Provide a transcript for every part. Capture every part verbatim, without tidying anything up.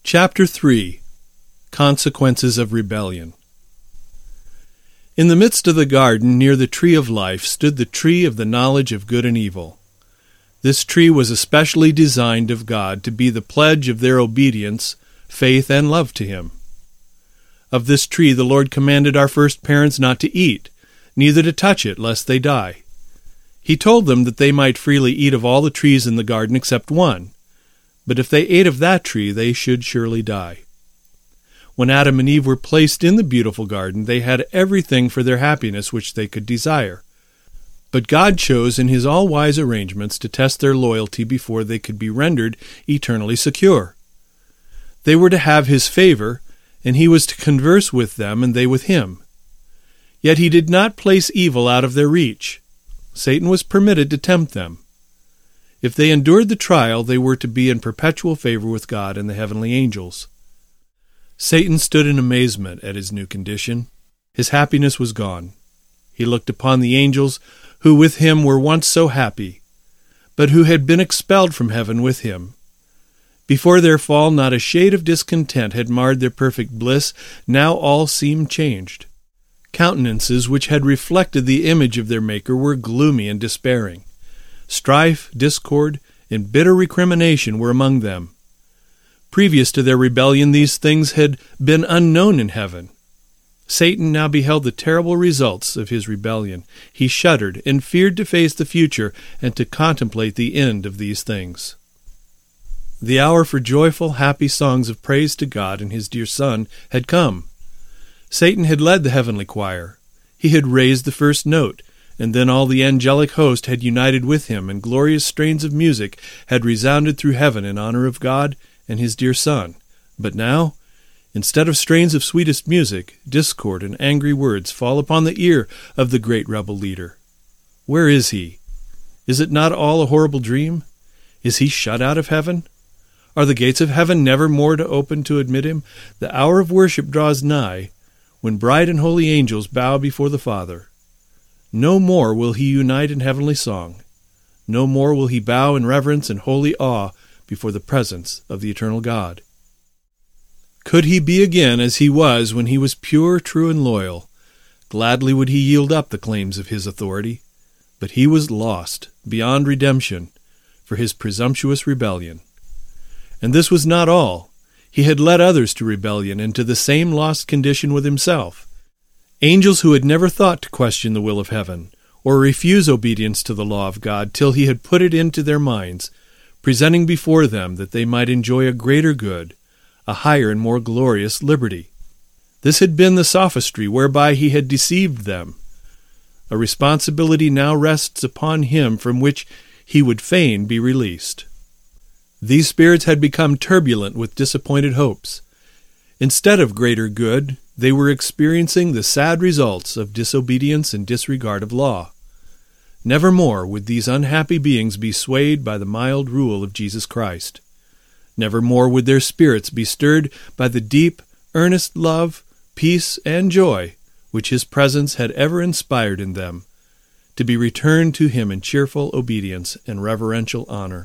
Chapter three. Consequences of Rebellion. In the midst of the garden, near the tree of life, stood the tree of the knowledge of good and evil. This tree was especially designed of God to be the pledge of their obedience, faith, and love to Him. Of this tree the Lord commanded our first parents not to eat, neither to touch it, lest they die. He told them that they might freely eat of all the trees in the garden except one, but if they ate of that tree they should surely die. When Adam and Eve were placed in the beautiful garden, they had everything for their happiness which they could desire. But God chose in His all-wise arrangements to test their loyalty before they could be rendered eternally secure. They were to have His favor, and He was to converse with them and they with Him. Yet He did not place evil out of their reach. Satan was permitted to tempt them. If they endured the trial, they were to be in perpetual favor with God and the heavenly angels. Satan stood in amazement at his new condition. His happiness was gone. He looked upon the angels, who with him were once so happy, but who had been expelled from heaven with him. Before their fall, not a shade of discontent had marred their perfect bliss. Now all seemed changed. Countenances which had reflected the image of their Maker were gloomy and despairing. Strife, discord, and bitter recrimination were among them. Previous to their rebellion, these things had been unknown in heaven. Satan now beheld the terrible results of his rebellion. He shuddered and feared to face the future and to contemplate the end of these things. The hour for joyful, happy songs of praise to God and His dear Son had come. Satan had led the heavenly choir. He had raised the first note, and then all the angelic host had united with him, and glorious strains of music had resounded through heaven in honor of God and His dear Son. But now, instead of strains of sweetest music, discord and angry words fall upon the ear of the great rebel leader. Where is He? Is it not all a horrible dream? Is He shut out of heaven? Are the gates of heaven never more to open to admit Him? The hour of worship draws nigh, when bright and holy angels bow before the Father. No more will He unite in heavenly song. No more will He bow in reverence and holy awe before the presence of the eternal God. Could He be again as He was when He was pure, true, and loyal, gladly would He yield up the claims of His authority. But He was lost, beyond redemption, for His presumptuous rebellion. And this was not all. He had led others to rebellion and to the same lost condition with Himself. Angels who had never thought to question the will of heaven, or refuse obedience to the law of God till He had put it into their minds, presenting before them that they might enjoy a greater good, a higher and more glorious liberty. This had been the sophistry whereby He had deceived them. A responsibility now rests upon Him from which He would fain be released. These spirits had become turbulent with disappointed hopes. Instead of greater good, they were experiencing the sad results of disobedience and disregard of law. Nevermore would these unhappy beings be swayed by the mild rule of Jesus Christ. Nevermore would their spirits be stirred by the deep, earnest love, peace, and joy which His presence had ever inspired in them, to be returned to Him in cheerful obedience and reverential honor.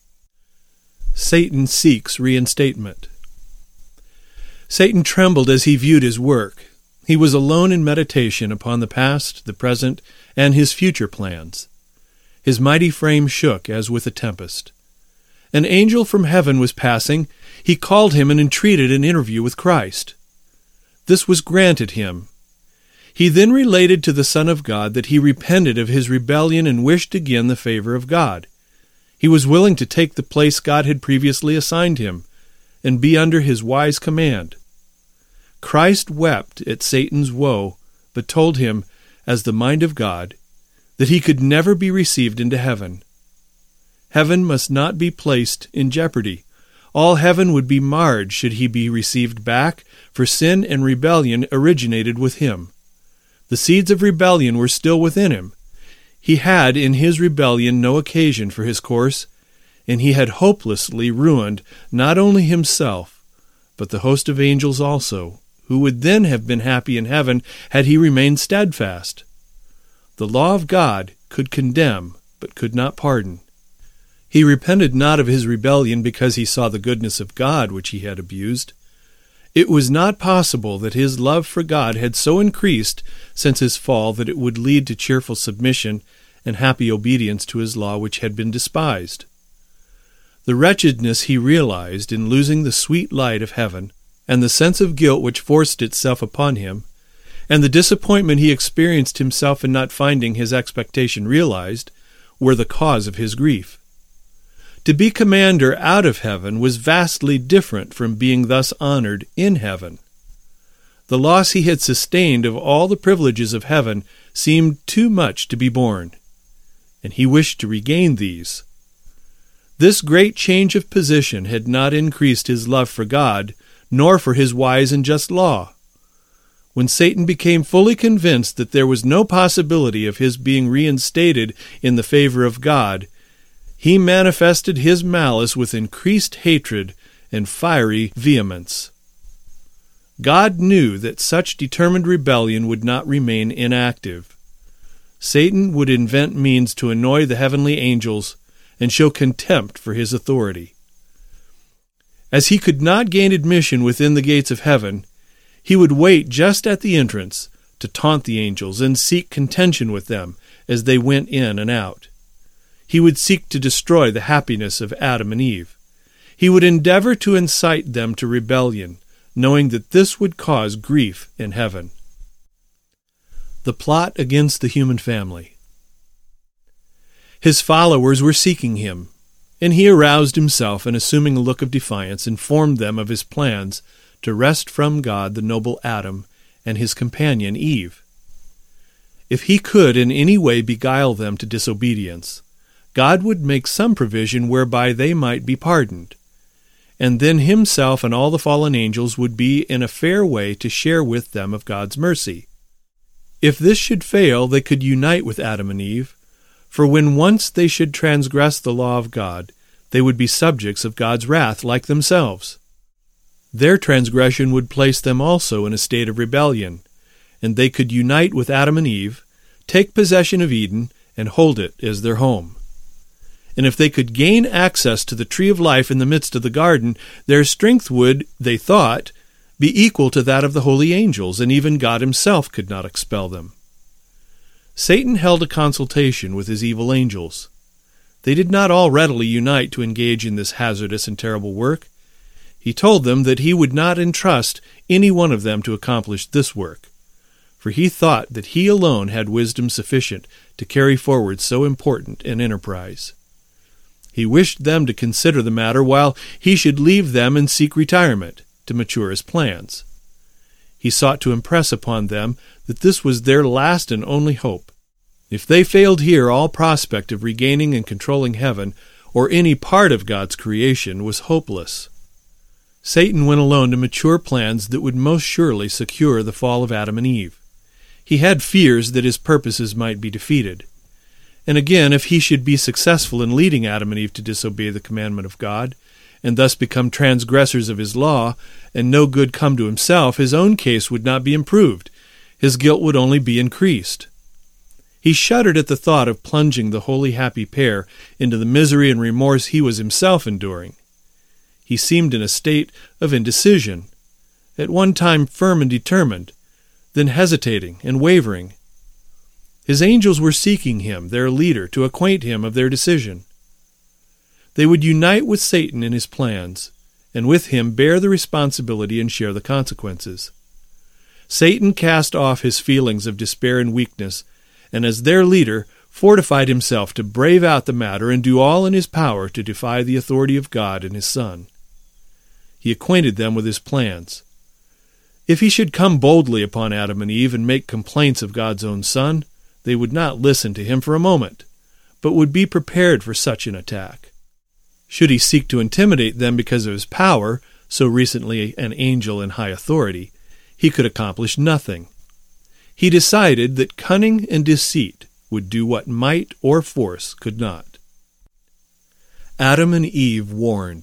Satan seeks reinstatement. Satan trembled as he viewed his work. He was alone in meditation upon the past, the present, and his future plans. His mighty frame shook as with a tempest. An angel from heaven was passing. He called him and entreated an interview with Christ. This was granted him. He then related to the Son of God that he repented of his rebellion and wished again the favor of God. He was willing to take the place God had previously assigned him, and be under His wise command. Christ wept at Satan's woe, but told him, as the mind of God, that he could never be received into heaven. Heaven must not be placed in jeopardy. All heaven would be marred should he be received back, for sin and rebellion originated with him. The seeds of rebellion were still within him. He had in his rebellion no occasion for his course, and he had hopelessly ruined not only himself, but the host of angels also, who would then have been happy in heaven had he remained steadfast. The law of God could condemn, but could not pardon. He repented not of his rebellion because he saw the goodness of God which he had abused. It was not possible that his love for God had so increased since his fall that it would lead to cheerful submission and happy obedience to his law which had been despised. The wretchedness he realized in losing the sweet light of heaven, and the sense of guilt which forced itself upon him, and the disappointment he experienced himself in not finding his expectation realized, were the cause of his grief. To be commander out of heaven was vastly different from being thus honored in heaven. The loss he had sustained of all the privileges of heaven seemed too much to be borne, and he wished to regain these. This great change of position had not increased his love for God, nor for his wise and just law. When Satan became fully convinced that there was no possibility of his being reinstated in the favor of God, he manifested his malice with increased hatred and fiery vehemence. God knew that such determined rebellion would not remain inactive. Satan would invent means to annoy the heavenly angels and show contempt for his authority. As he could not gain admission within the gates of heaven, he would wait just at the entrance to taunt the angels and seek contention with them as they went in and out. He would seek to destroy the happiness of Adam and Eve. He would endeavor to incite them to rebellion, knowing that this would cause grief in heaven. The plot against the human family. His followers were seeking him, and he aroused himself and, assuming a look of defiance, informed them of his plans to wrest from God the noble Adam and his companion Eve. If he could in any way beguile them to disobedience, God would make some provision whereby they might be pardoned, and then himself and all the fallen angels would be in a fair way to share with them of God's mercy. If this should fail, they could unite with Adam and Eve, for when once they should transgress the law of God, they would be subjects of God's wrath like themselves. Their transgression would place them also in a state of rebellion, and they could unite with Adam and Eve, take possession of Eden, and hold it as their home. And if they could gain access to the tree of life in the midst of the garden, their strength would, they thought, be equal to that of the holy angels, and even God himself could not expel them. Satan held a consultation with his evil angels. They did not all readily unite to engage in this hazardous and terrible work. He told them that he would not entrust any one of them to accomplish this work, for he thought that he alone had wisdom sufficient to carry forward so important an enterprise. He wished them to consider the matter while he should leave them and seek retirement to mature his plans. He sought to impress upon them that this was their last and only hope. If they failed here, all prospect of regaining and controlling heaven or any part of God's creation was hopeless. Satan went alone to mature plans that would most surely secure the fall of Adam and Eve. He had fears that his purposes might be defeated. And again, if he should be successful in leading Adam and Eve to disobey the commandment of God, and thus become transgressors of his law, and no good come to himself, his own case would not be improved. His guilt would only be increased. He shuddered at the thought of plunging the holy happy pair into the misery and remorse he was himself enduring. He seemed in a state of indecision, at one time firm and determined, then hesitating and wavering. His angels were seeking him, their leader, to acquaint him of their decision. They would unite with Satan in his plans, and with him bear the responsibility and share the consequences. Satan cast off his feelings of despair and weakness, and as their leader, fortified himself to brave out the matter and do all in his power to defy the authority of God and his Son. He acquainted them with his plans. If he should come boldly upon Adam and Eve and make complaints of God's own Son, they would not listen to him for a moment, but would be prepared for such an attack. Should he seek to intimidate them because of his power, so recently an angel in high authority, he could accomplish nothing. He decided that cunning and deceit would do what might or force could not. Adam and Eve warned.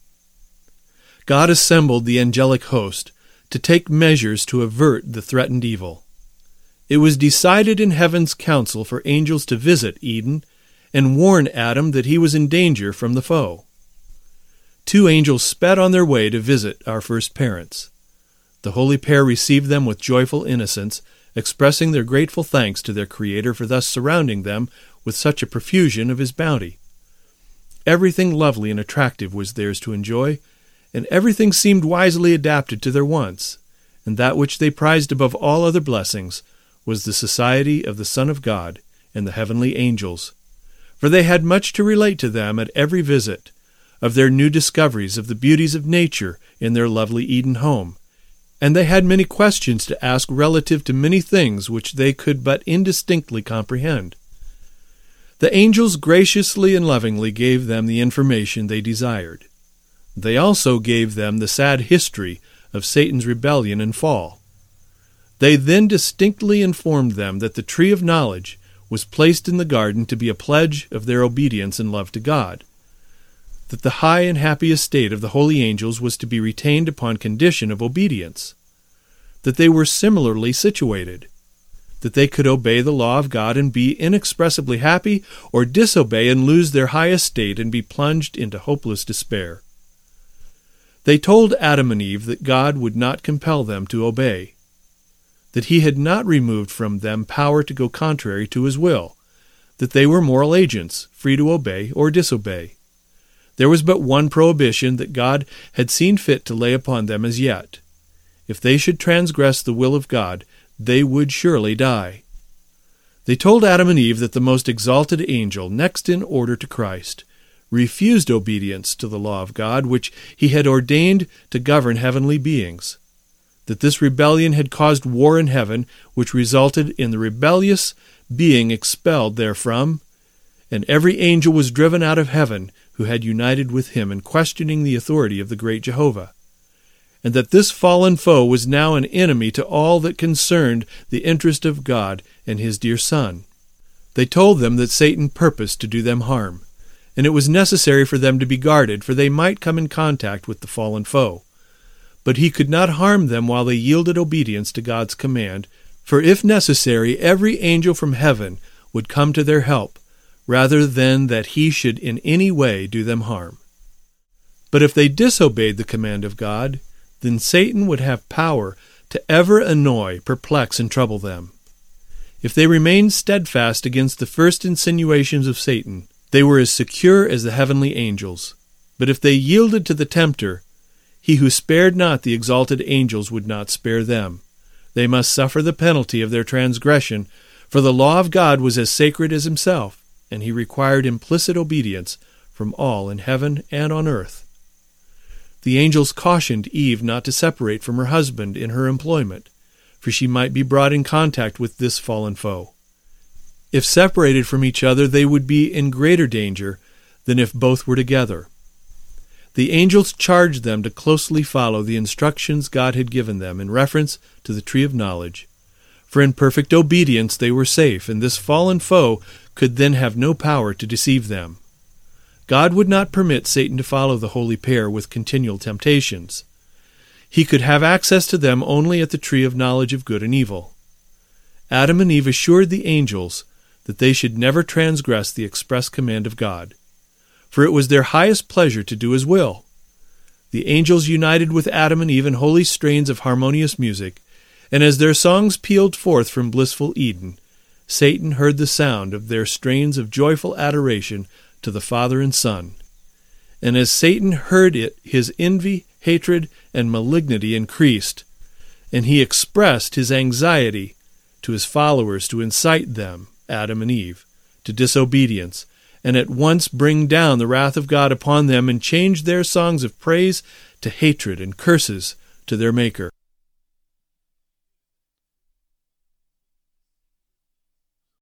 God assembled the angelic host to take measures to avert the threatened evil. It was decided in heaven's council for angels to visit Eden and warn Adam that he was in danger from the foe. Two angels sped on their way to visit our first parents. The holy pair received them with joyful innocence, expressing their grateful thanks to their Creator for thus surrounding them with such a profusion of His bounty. Everything lovely and attractive was theirs to enjoy, and everything seemed wisely adapted to their wants, and that which they prized above all other blessings was the society of the Son of God and the heavenly angels, for they had much to relate to them at every visit, of their new discoveries of the beauties of nature in their lovely Eden home, and they had many questions to ask relative to many things which they could but indistinctly comprehend. The angels graciously and lovingly gave them the information they desired. They also gave them the sad history of Satan's rebellion and fall. They then distinctly informed them that the tree of knowledge was placed in the garden to be a pledge of their obedience and love to God, that the high and happy estate of the holy angels was to be retained upon condition of obedience, that they were similarly situated, that they could obey the law of God and be inexpressibly happy, or disobey and lose their high estate and be plunged into hopeless despair. They told Adam and Eve that God would not compel them to obey, that He had not removed from them power to go contrary to His will, that they were moral agents, free to obey or disobey. There was but one prohibition that God had seen fit to lay upon them as yet. If they should transgress the will of God, they would surely die. They told Adam and Eve that the most exalted angel, next in order to Christ, refused obedience to the law of God, which He had ordained to govern heavenly beings, that this rebellion had caused war in heaven, which resulted in the rebellious being expelled therefrom, and every angel was driven out of heaven who had united with him in questioning the authority of the great Jehovah, and that this fallen foe was now an enemy to all that concerned the interest of God and His dear Son. They told them that Satan purposed to do them harm, and it was necessary for them to be guarded, for they might come in contact with the fallen foe. But he could not harm them while they yielded obedience to God's command, for if necessary, every angel from heaven would come to their help, rather than that he should in any way do them harm. But if they disobeyed the command of God, then Satan would have power to ever annoy, perplex, and trouble them. If they remained steadfast against the first insinuations of Satan, they were as secure as the heavenly angels. But if they yielded to the tempter, He who spared not the exalted angels would not spare them. They must suffer the penalty of their transgression, for the law of God was as sacred as Himself, and He required implicit obedience from all in heaven and on earth. The angels cautioned Eve not to separate from her husband in her employment, for she might be brought in contact with this fallen foe. If separated from each other, they would be in greater danger than if both were together. The angels charged them to closely follow the instructions God had given them in reference to the tree of knowledge, for in perfect obedience they were safe, and this fallen foe could then have no power to deceive them. God would not permit Satan to follow the holy pair with continual temptations. He could have access to them only at the tree of knowledge of good and evil. Adam and Eve assured the angels that they should never transgress the express command of God, for it was their highest pleasure to do His will. The angels united with Adam and Eve in holy strains of harmonious music, and as their songs pealed forth from blissful Eden, Satan heard the sound of their strains of joyful adoration to the Father and Son. And as Satan heard it, his envy, hatred, and malignity increased, and he expressed his anxiety to his followers to incite them, Adam and Eve, to disobedience, and at once bring down the wrath of God upon them and change their songs of praise to hatred and curses to their Maker.